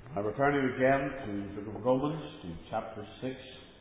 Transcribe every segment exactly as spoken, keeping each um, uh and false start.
I'm returning again to the book of Romans, to chapter six.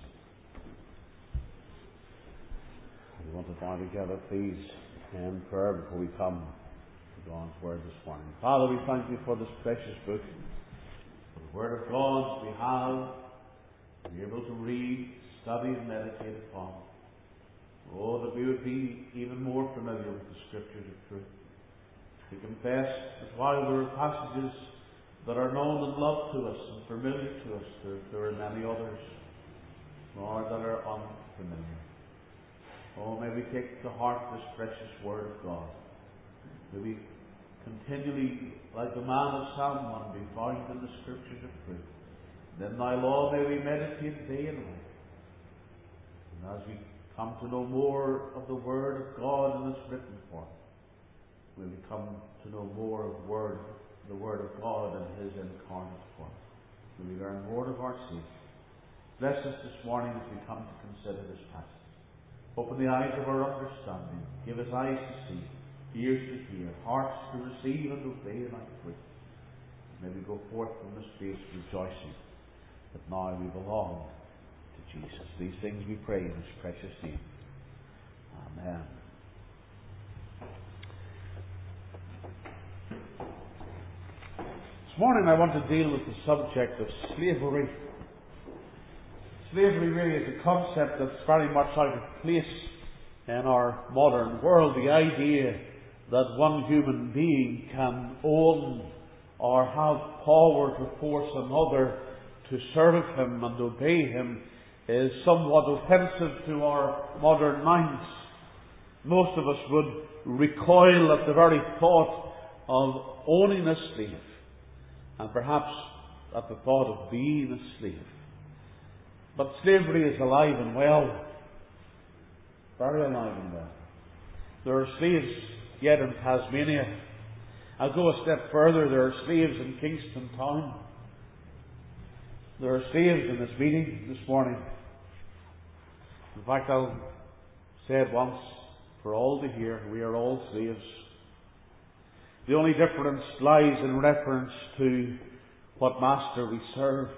We want to find together, please, in prayer before we come to God's Word this morning. Father, we thank you for this precious book, for the Word of God we have, to be able to read, study, and meditate upon. Oh, that we would be even more familiar with the Scriptures of truth. We confess that while there are passages that are known and loved to us and familiar to us, there, there are many others, Lord, that are unfamiliar. Oh, may we take to heart this precious Word of God. May we continually, like the man of Psalm one, be found in the Scriptures of truth. And in thy law may we meditate day and night. And as we come to know more of the Word of God in its written form, will we come to know more of Word the Word of God in His incarnate form. Will we learn more of our Savior? Bless us this morning as we come to consider this passage. Open the eyes of our understanding. Give us eyes to see, ears to hear, hearts to receive and obey like fruit. May we go forth from this place rejoicing that now we belong to Jesus. These things we pray in His precious name. Amen. This morning I want to deal with the subject of slavery. Slavery really is a concept that's very much out of place in our modern world. The idea that one human being can own or have power to force another to serve him and obey him is somewhat offensive to our modern minds. Most of us would recoil at the very thought of owning a slave, and perhaps at the thought of being a slave. But slavery is alive and well. Very alive and well. There are slaves yet in Tasmania. I'll go a step further. There are slaves in Kingston Town. There are slaves in this meeting this morning. In fact, I'll say it once for all to hear. We are all slaves. The only difference lies in reference to what master we serve.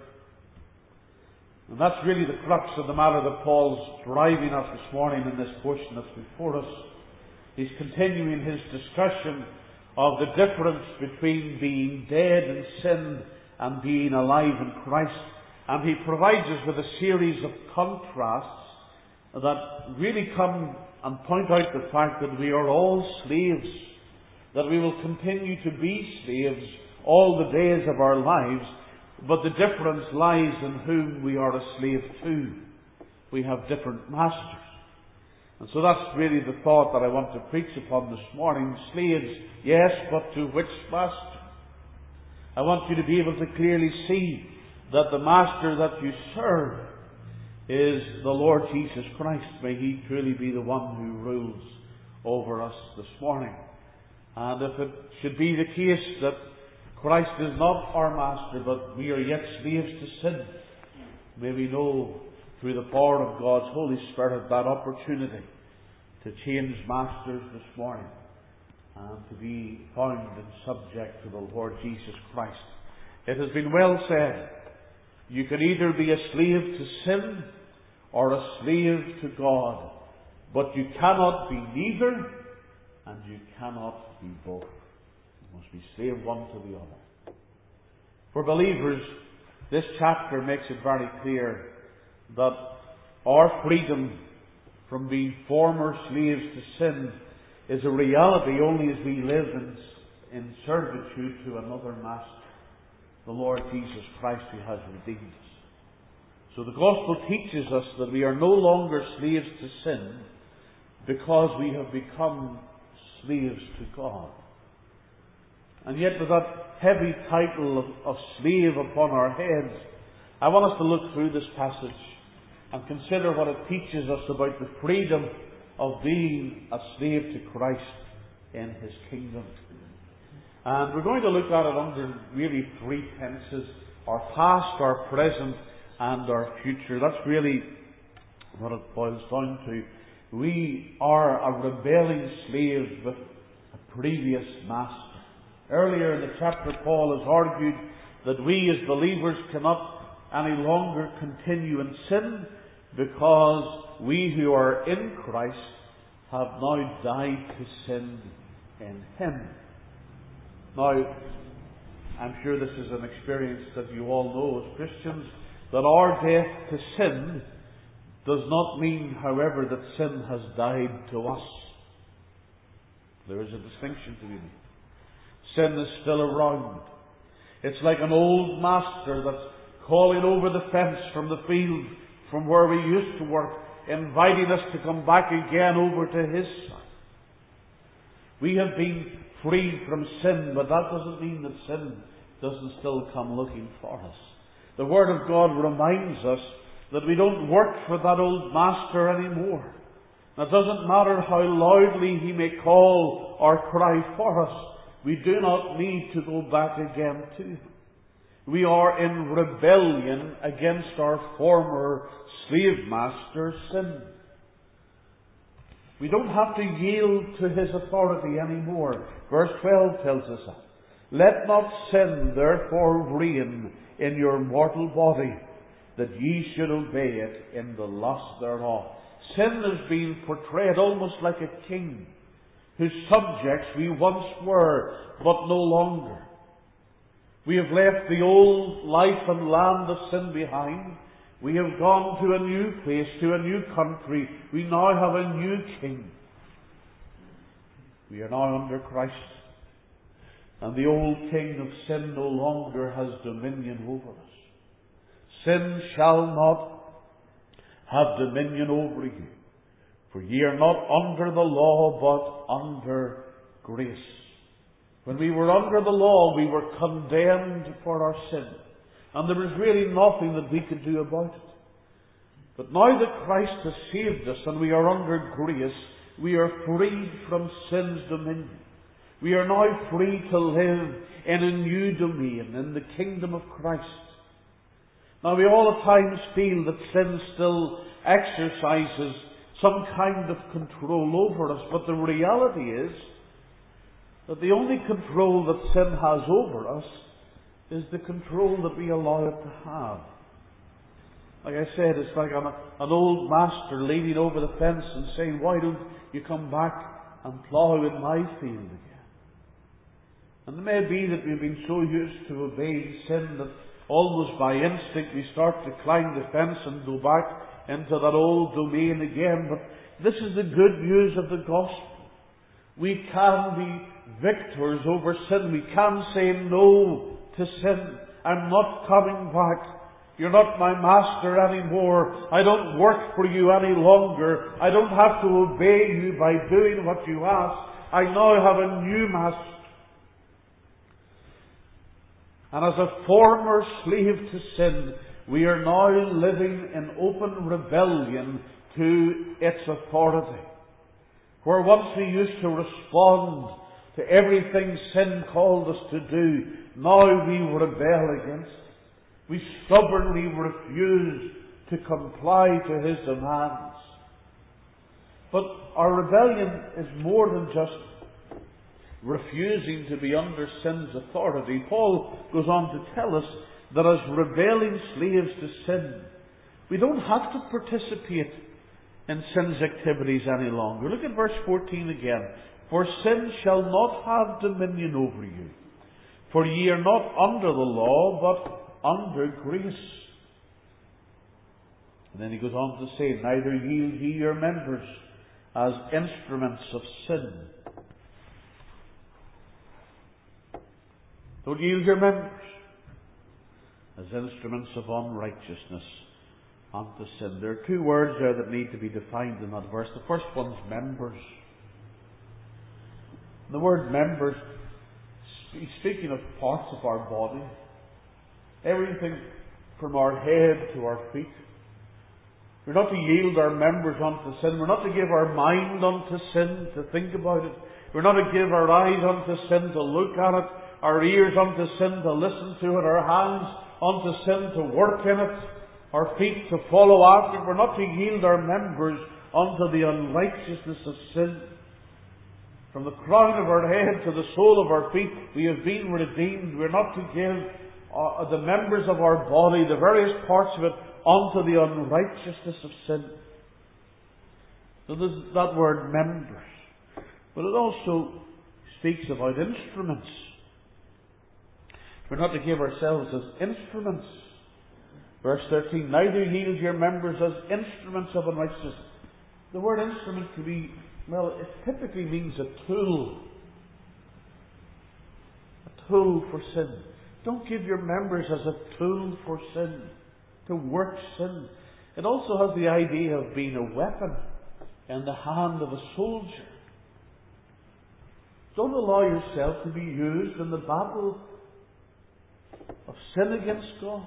And that's really the crux of the matter that Paul's driving us this morning in this portion that's before us. He's continuing his discussion of the difference between being dead in sin and being alive in Christ. And he provides us with a series of contrasts that really come and point out the fact that we are all slaves, that we will continue to be slaves all the days of our lives, but the difference lies in whom we are a slave to. We have different masters. And so that's really the thought that I want to preach upon this morning. Slaves, yes, but to which master? I want you to be able to clearly see that the master that you serve is the Lord Jesus Christ. May He truly be the one who rules over us this morning. And if it should be the case that Christ is not our master, but we are yet slaves to sin, may we know through the power of God's Holy Spirit that opportunity to change masters this morning and to be found and subject to the Lord Jesus Christ. It has been well said, you can either be a slave to sin or a slave to God, but you cannot be neither, and you cannot be both. You must be slave one to the other. For believers, this chapter makes it very clear that our freedom from being former slaves to sin is a reality only as we live in, in servitude to another master, the Lord Jesus Christ, who has redeemed us. So the Gospel teaches us that we are no longer slaves to sin because we have become slaves to God. And yet with that heavy title of, of slave upon our heads, I want us to look through this passage and consider what it teaches us about the freedom of being a slave to Christ in His kingdom. And we're going to look at it under really three tenses: our past, our present, and our future. That's really what it boils down to. We are a rebelling slave with a previous master. Earlier in the chapter, Paul has argued that we as believers cannot any longer continue in sin, because we who are in Christ have now died to sin in Him. Now, I'm sure this is an experience that you all know as Christians, that our death to sin does not mean, however, that sin has died to us. There is a distinction to be made. Sin is still around. It's like an old master that's calling over the fence from the field from where we used to work, inviting us to come back again over to his side. We have been freed from sin, but that doesn't mean that sin doesn't still come looking for us. The Word of God reminds us that we don't work for that old master anymore. It doesn't matter how loudly he may call or cry for us. We do not need to go back again to him. We are in rebellion against our former slave master, sin. We don't have to yield to his authority anymore. Verse twelve tells us that. Let not sin therefore reign in your mortal body, that ye should obey it in the lust thereof. Sin has been portrayed almost like a king, whose subjects we once were, but no longer. We have left the old life and land of sin behind. We have gone to a new place, to a new country. We now have a new king. We are now under Christ. And the old king of sin no longer has dominion over us. Sin shall not have dominion over you. For ye are not under the law, but under grace. When we were under the law, we were condemned for our sin. And there was really nothing that we could do about it. But now that Christ has saved us and we are under grace, we are freed from sin's dominion. We are now free to live in a new domain, in the kingdom of Christ. Now we all at times feel that sin still exercises some kind of control over us, but the reality is that the only control that sin has over us is the control that we allow it to have. Like I said, it's like an, an old master leaning over the fence and saying, why don't you come back and plough in my field again? And it may be that we've been so used to obeying sin that almost by instinct we start to climb the fence and go back into that old domain again. But this is the good news of the gospel. We can be victors over sin. We can say no to sin. I'm not coming back. You're not my master anymore. I don't work for you any longer. I don't have to obey you by doing what you ask. I now have a new master. And as a former slave to sin, we are now living in open rebellion to its authority. Where once we used to respond to everything sin called us to do, now we rebel against it. We stubbornly refuse to comply to his demands. But our rebellion is more than just refusing to be under sin's authority. Paul goes on to tell us that as rebelling slaves to sin, we don't have to participate in sin's activities any longer. Look at verse fourteen again. For sin shall not have dominion over you, for ye are not under the law, but under grace. And then he goes on to say, neither yield ye your members as instruments of sin. Don't yield your members as instruments of unrighteousness unto sin. There are two words there that need to be defined in that verse. The first one's members. The word members, he's speaking of parts of our body. Everything from our head to our feet. We're not to yield our members unto sin. We're not to give our mind unto sin, to think about it. We're not to give our eyes unto sin, to look at it. Our ears unto sin, to listen to it. Our hands unto sin, to work in it. Our feet to follow after it. We're not to yield our members unto the unrighteousness of sin. From the crown of our head to the sole of our feet, we have been redeemed. We're not to give uh, the members of our body, the various parts of it, onto the unrighteousness of sin. So there's that word members. But it also speaks about instruments. We're not to give ourselves as instruments. Verse thirteen, neither yield your members as instruments of unrighteousness. The word instrument could be, well, it typically means a tool. A tool for sin. Don't give your members as a tool for sin, to work sin. It also has the idea of being a weapon in the hand of a soldier. Don't allow yourself to be used in the battle of sin against God.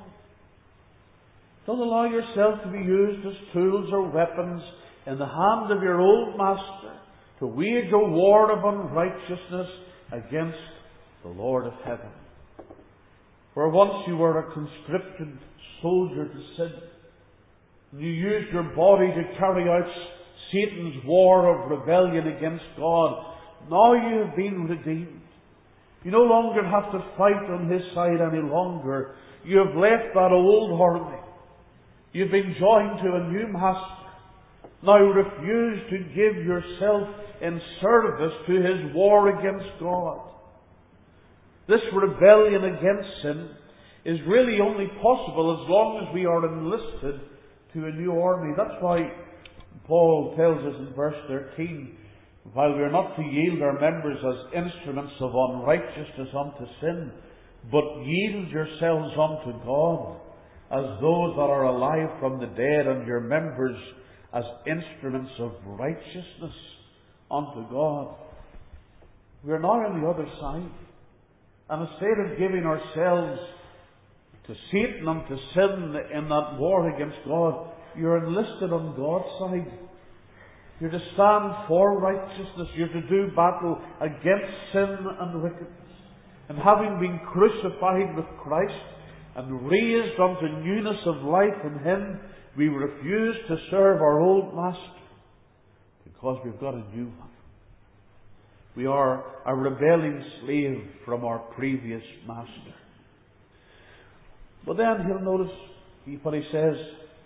Don't allow yourself to be used as tools or weapons in the hand of your old master to wage a war of unrighteousness against the Lord of heaven. Where once you were a conscripted soldier to sin, and you used your body to carry out Satan's war of rebellion against God, now you have been redeemed. You no longer have to fight on his side any longer. You have left that old army. You've been joined to a new master. Now refuse to give yourself in service to his war against God. This rebellion against sin is really only possible as long as we are enlisted to a new army. That's why Paul tells us in verse thirteen, while we are not to yield our members as instruments of unrighteousness unto sin, but yield yourselves unto God as those that are alive from the dead, and your members as instruments of righteousness unto God. We are now on the other side. And instead of giving ourselves to Satan and to sin in that war against God, you're enlisted on God's side. You're to stand for righteousness. You're to do battle against sin and wickedness. And having been crucified with Christ and raised unto newness of life in him, we refuse to serve our old master because we've got a new one. We are a rebelling slave from our previous master. But then he'll notice what he says.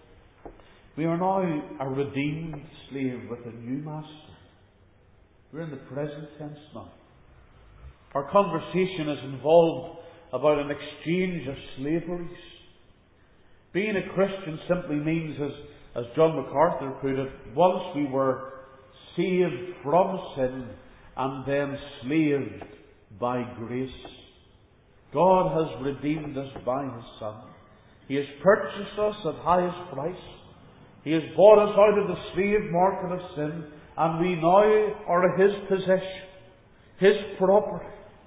We are now a redeemed slave with a new master. We're in the present tense now. Our conversation is involved about an exchange of slaveries. Being a Christian simply means, as, as John MacArthur put it, once we were saved from sin and then slaved by grace. God has redeemed us by his Son. He has purchased us at highest price. He has bought us out of the slave market of sin, and we now are his possession, his property.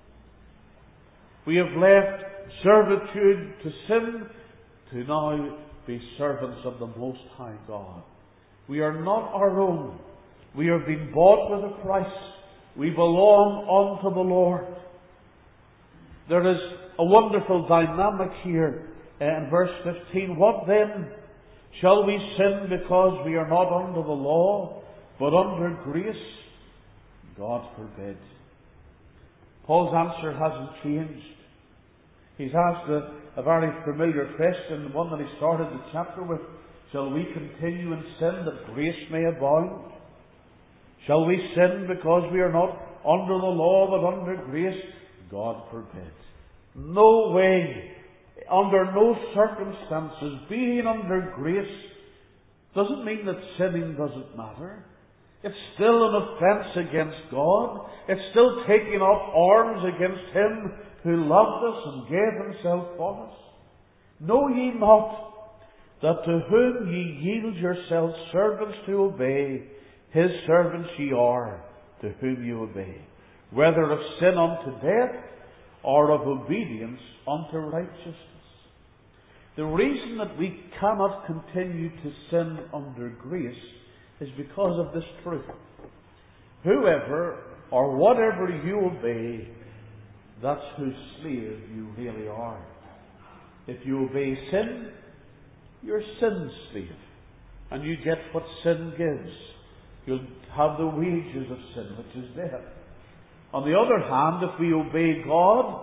We have left servitude to sin to now be servants of the Most High God. We are not our own. We have been bought with a price. We belong unto the Lord. There is a wonderful dynamic here in verse fifteen. What then? Shall we sin because we are not under the law, but under grace? God forbid. Paul's answer hasn't changed. He's asked a, a very familiar question, the one that he started the chapter with. Shall we continue in sin that grace may abound? Shall we sin because we are not under the law but under grace? God forbid. No way, under no circumstances, being under grace doesn't mean that sinning doesn't matter. It's still an offence against God. It's still taking up arms against him who loved us and gave himself for us. Know ye not that to whom ye yield yourselves servants to obey, his servants ye are, to whom you obey, whether of sin unto death, or of obedience unto righteousness. The reason that we cannot continue to sin under grace is because of this truth. Whoever or whatever you obey, that's whose slave you really are. If you obey sin, you're sin's slave, and you get what sin gives. You'll have the wages of sin, which is death. On the other hand, if we obey God,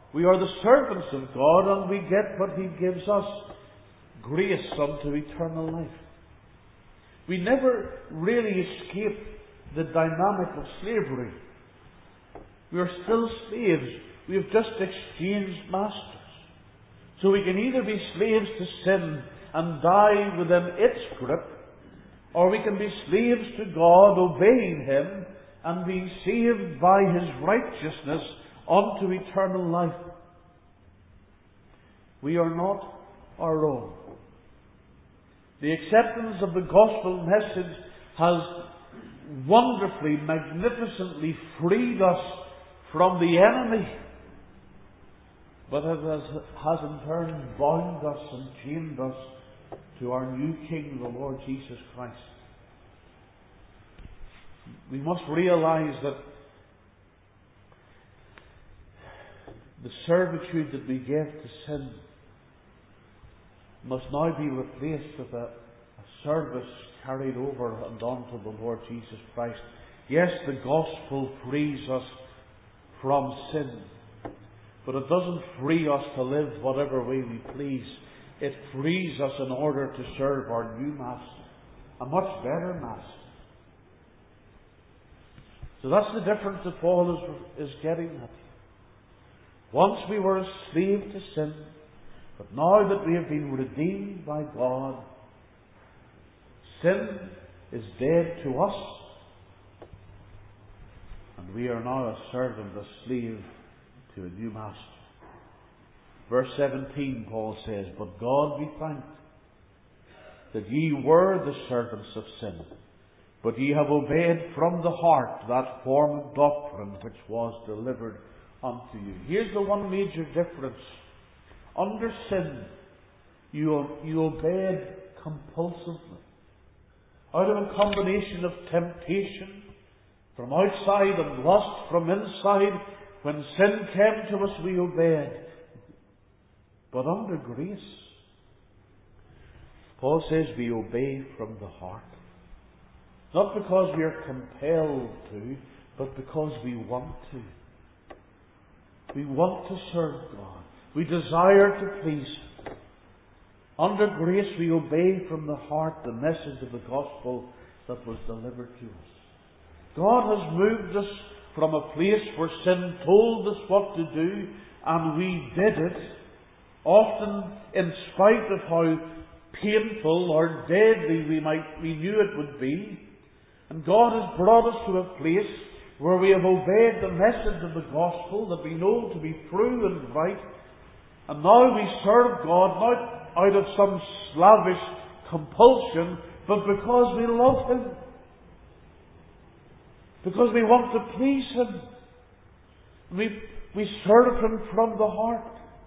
We are the servants of God, and we get what He gives us, grace unto eternal life. We never really escape the dynamic of slavery. We are still slaves. We have just exchanged masters. So we can either be slaves to sin and die within its grip, or we can be slaves to God, obeying Him and being saved by His righteousness unto eternal life. We are not our own. The acceptance of the gospel message has wonderfully, magnificently freed us from the enemy, but it has, has in turn bound us and chained us to our new King, the Lord Jesus Christ. We must realize that the servitude that we give to sin must now be replaced with a, a service carried over and onto the Lord Jesus Christ. Yes, the gospel frees us from sin, but it doesn't free us to live whatever way we please. It frees us in order to serve our new Master, a much better Master. So that's the difference that Paul is, is getting at. Once we were a slave to sin, but now that we have been redeemed by God, sin is dead to us, and we are now a servant, a slave to a new Master. Verse seventeen, Paul says, "But God be thanked that ye were the servants of sin, but ye have obeyed from the heart that form of doctrine which was delivered unto you." Here's the one major difference. Under sin, you, you obeyed compulsively. Out of a combination of temptation from outside and lust from inside, when sin came to us, we obeyed. But under grace, Paul says we obey from the heart. Not because we are compelled to, but because we want to. We want to serve God. We desire to please Him. Under grace, we obey from the heart the message of the gospel that was delivered to us. God has moved us from a place where sin told us what to do, and we did it, often in spite of how painful or deadly we might we knew it would be. And God has brought us to a place where we have obeyed the message of the gospel that we know to be true and right. And now we serve God not out of some slavish compulsion, but because we love Him. Because we want to please Him. We, we serve Him from the heart.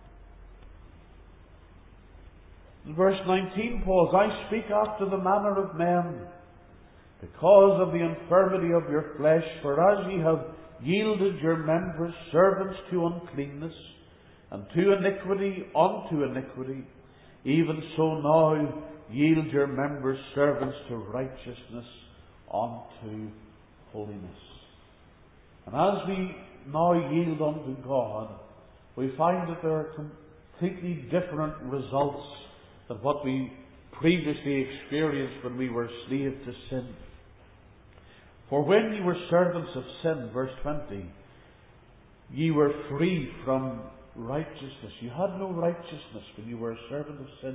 In verse nineteen, Paul says, "I speak after the manner of men, because of the infirmity of your flesh, for as ye have yielded your members servants to uncleanness, and to iniquity unto iniquity, even so now yield your members servants to righteousness unto holiness." And as we now yield unto God, we find that there are completely different results than what we previously experienced when we were slaves to sin. "For when ye were servants of sin," verse twenty, "ye were free from righteousness." You had no righteousness when you were a servant of sin.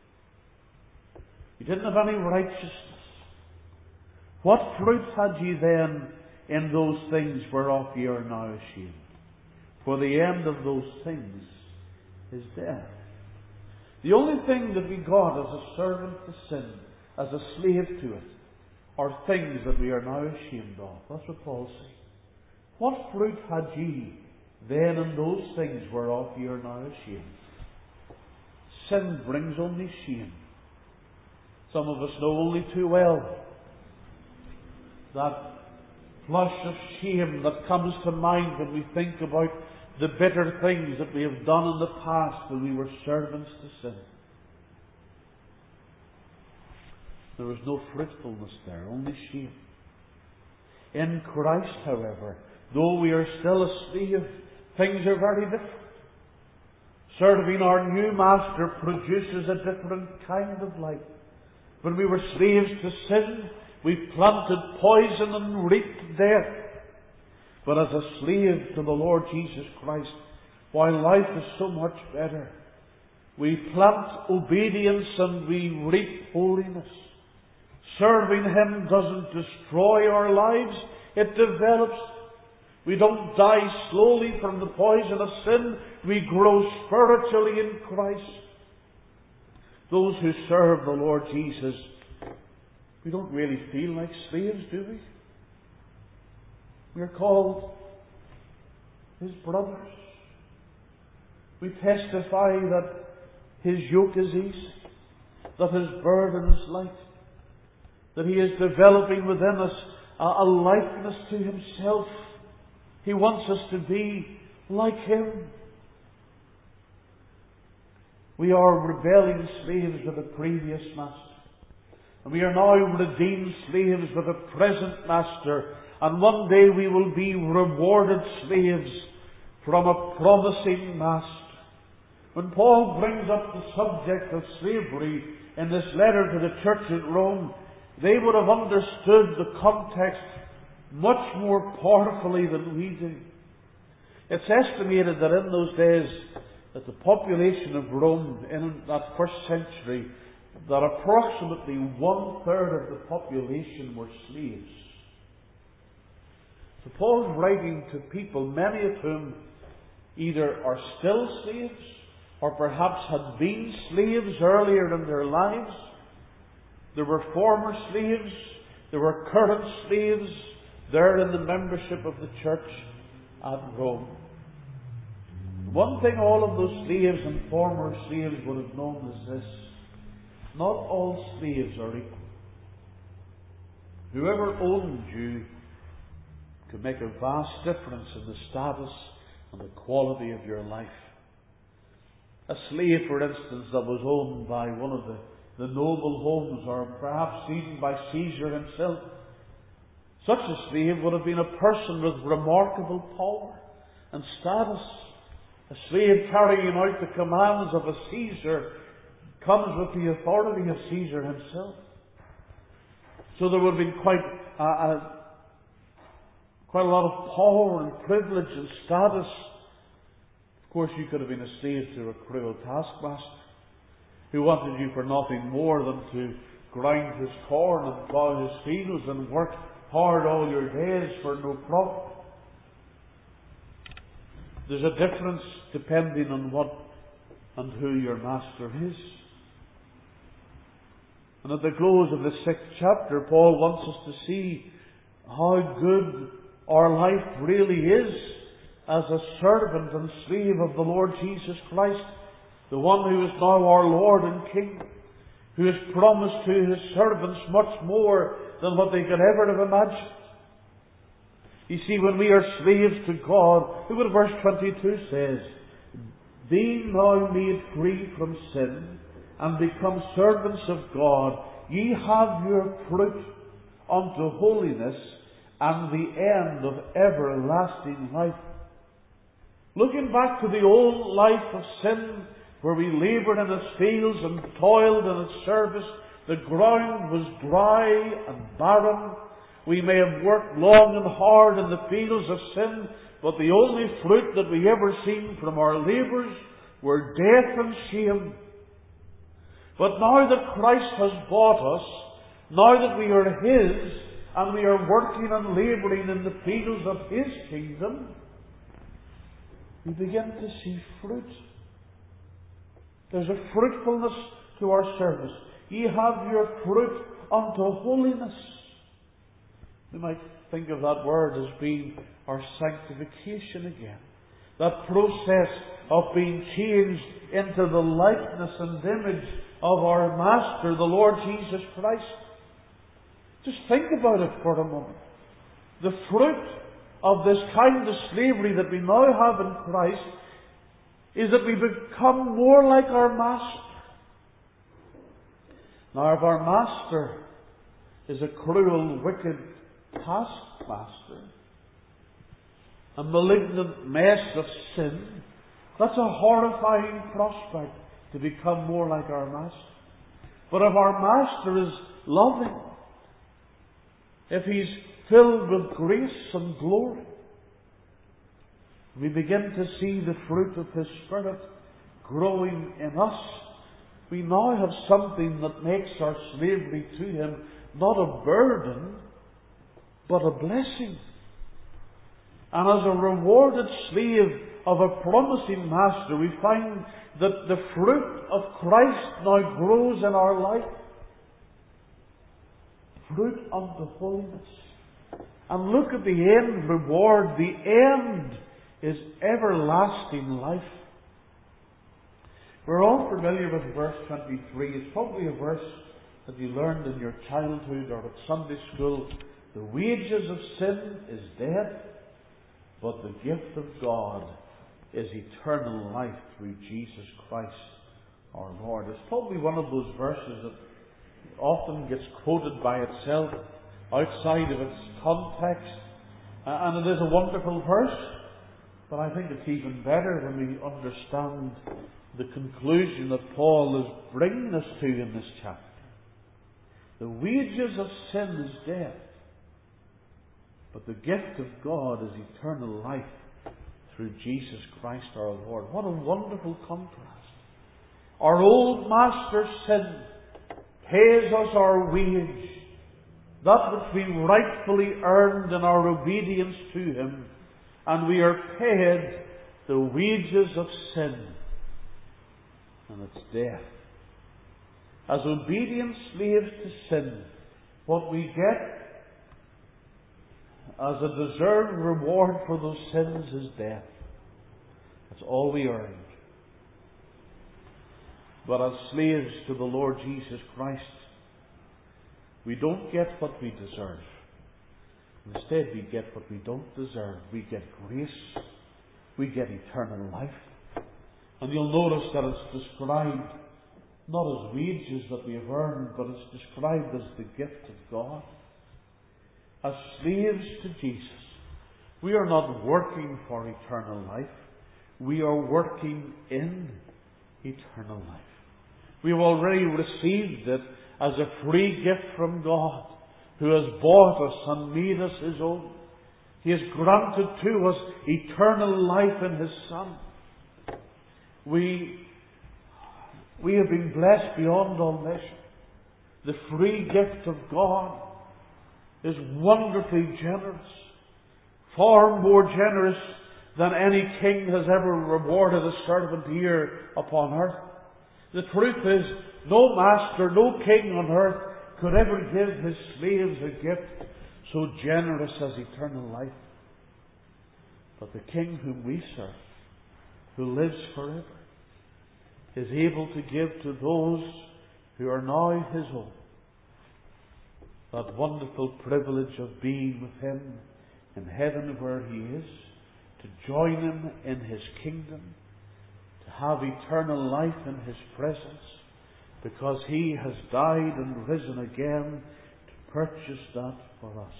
You didn't have any righteousness. What fruit had ye then in those things whereof ye are now ashamed? For the end of those things is death. The only thing that we got as a servant to sin, as a slave to it, are things that we are now ashamed of. That's what Paul says. What fruit had ye then in those things whereof ye are now ashamed? Sin brings only shame. Some of us know only too well that flush of shame that comes to mind when we think about the bitter things that we have done in the past when we were servants to sin. There was no fruitfulness there, only shame. In Christ, however, though we are still a slave, things are very different. serving our new master produces a different kind of life. When we were slaves to sin, we planted poison and reaped death. But as a slave to the Lord Jesus Christ, while life is so much better, we plant obedience and we reap holiness. Serving Him doesn't destroy our lives, it develops. We don't die slowly from the poison of sin, we grow spiritually in Christ. Those who serve the Lord Jesus, we don't really feel like slaves, do we? We are called His brothers. We testify that His yoke is easy, that His burden is light, that He is developing within us a, a likeness to Himself. He wants us to be like Him. We are rebelling slaves with a previous master. And we are now redeemed slaves with a present master. And one day we will be rewarded slaves from a promising master. When Paul brings up the subject of slavery in this letter to the church at Rome, they would have understood the context much more powerfully than we do. It's estimated that in those days, that the population of Rome in that first century, that approximately one third of the population were slaves. So Paul's writing to people, many of whom either are still slaves, or perhaps had been slaves earlier in their lives. There were former slaves, there were current slaves, there in the membership of the church at Rome. One thing all of those slaves and former slaves would have known is this: not all slaves are equal. Whoever owned you could make a vast difference in the status and the quality of your life. A slave, for instance, that was owned by one of the, the noble homes, or perhaps even by Caesar himself, such a slave would have been a person with remarkable power and status. A slave carrying out the commands of a Caesar comes with the authority of Caesar himself. So there would have been quite a, a, quite a lot of power and privilege and status. Of course, you could have been a slave to a cruel taskmaster who wanted you for nothing more than to grind his corn and plough his fields and work hard all your days for no profit. There's a difference depending on what and who your master is. And at the close of the sixth chapter, Paul wants us to see how good our life really is as a servant and slave of the Lord Jesus Christ, the one who is now our Lord and King, who has promised to His servants much more than what they could ever have imagined. You see, when we are slaves to God, look what verse twenty-two says: being now made free from sin, and become servants of God, ye have your fruit unto holiness, and the end of everlasting life. Looking back to the old life of sin, where we laboured in its fields and toiled in its service, the ground was dry and barren. We may have worked long and hard in the fields of sin, but the only fruit that we ever seen from our labours were death and shame. But now that Christ has bought us, now that we are His, and we are working and labouring in the fields of His kingdom, we begin to see fruit. There's a fruitfulness to our service. Ye have your fruit unto holiness. We might think of that word as being our sanctification again. That process of being changed into the likeness and image of our Master, the Lord Jesus Christ. Just think about it for a moment. The fruit of this kind of slavery that we now have in Christ is that we become more like our Master. Now, if our Master is a cruel, wicked taskmaster, a malignant mess of sin, That's a horrifying prospect, to become more like our Master. But if our Master is loving, if He's filled with grace and glory, we begin to see the fruit of His Spirit growing in us. We now have something that makes our slavery to Him not a burden, but a blessing. And as a rewarded slave of a promising Master, we find that the fruit of Christ now grows in our life. Fruit unto holiness. And look at the end reward. The end is everlasting life. We're all familiar with verse twenty-three. It's probably a verse that you learned in your childhood or at Sunday school. The wages of sin is death, but the gift of God is eternal life through Jesus Christ our Lord. It's probably one of those verses that often gets quoted by itself outside of its context. And it is a wonderful verse, but I think it's even better when we understand the conclusion that Paul is bringing us to in this chapter. The wages of sin is death, but the gift of God is eternal life through Jesus Christ our Lord. What a wonderful contrast. Our old master sin pays us our wage, that which we rightfully earned in our obedience to Him, and we are paid the wages of sin, and it's death. As obedient slaves to sin, what we get as a deserved reward for those sins is death. That's all we earned. But as slaves to the Lord Jesus Christ, we don't get what we deserve. Instead, we get what we don't deserve. We get grace. We get eternal life. And you'll notice that it's described not as wages that we have earned, but it's described as the gift of God. As slaves to Jesus, we are not working for eternal life. We are working in eternal life. We have already received it as a free gift from God, who has bought us and made us His own. He has granted to us eternal life in His Son. We, we have been blessed beyond all measure. The free gift of God is wonderfully generous, far more generous than any king has ever rewarded a servant here upon earth. The truth is, no master, no king on earth could ever give his slaves a gift so generous as eternal life. But the King whom we serve, who lives forever, is able to give to those who are now His own that wonderful privilege of being with Him in heaven where He is, to join Him in His kingdom, to have eternal life in His presence, because He has died and risen again to purchase that for us.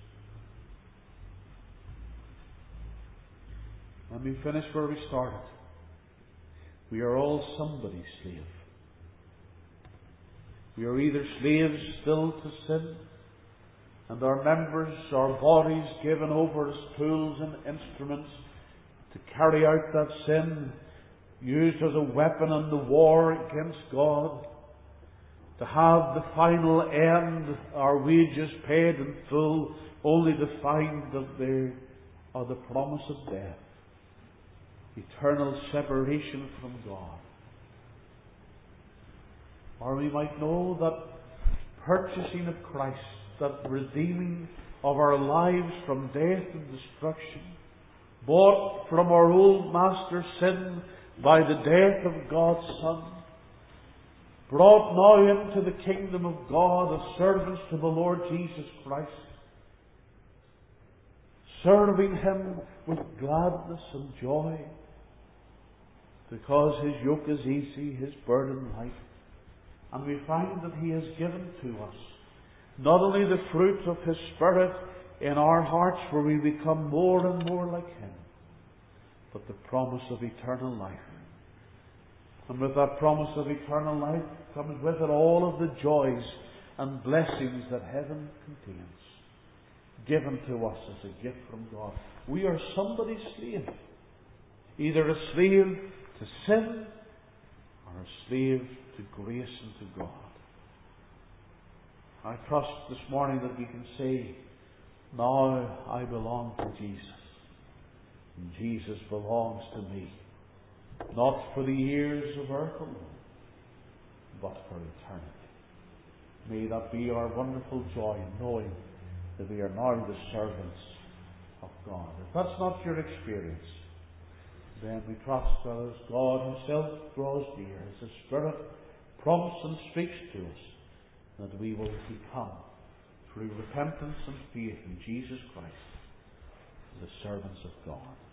Let me finish where we started. We are all somebody's slave. We are either slaves still to sin, and our members, our bodies given over as tools and instruments to carry out that sin, used as a weapon in the war against God, to have the final end, our wages paid in full, only to find that they are the promise of death, eternal separation from God. Or we might know that purchasing of Christ, that redeeming of our lives from death and destruction, bought from our old master sin by the death of God's Son, brought now into the kingdom of God as servants to the Lord Jesus Christ, serving Him with gladness and joy, because His yoke is easy, His burden light. And we find that He has given to us not only the fruit of His Spirit in our hearts, where we become more and more like Him, but the promise of eternal life. And with that promise of eternal life comes with it all of the joys and blessings that heaven contains, given to us as a gift from God. We are somebody's slave, either a slave to sin or a slave to grace and to God. I trust this morning that we can say, now I belong to Jesus, and Jesus belongs to me, not for the years of earth alone, but for eternity. May that be our wonderful joy in knowing that we are now the servants of God. If that's not your experience, then we trust that as God Himself draws near, as the Spirit prompts and speaks to us, that we will become, through repentance and faith in Jesus Christ, the servants of God.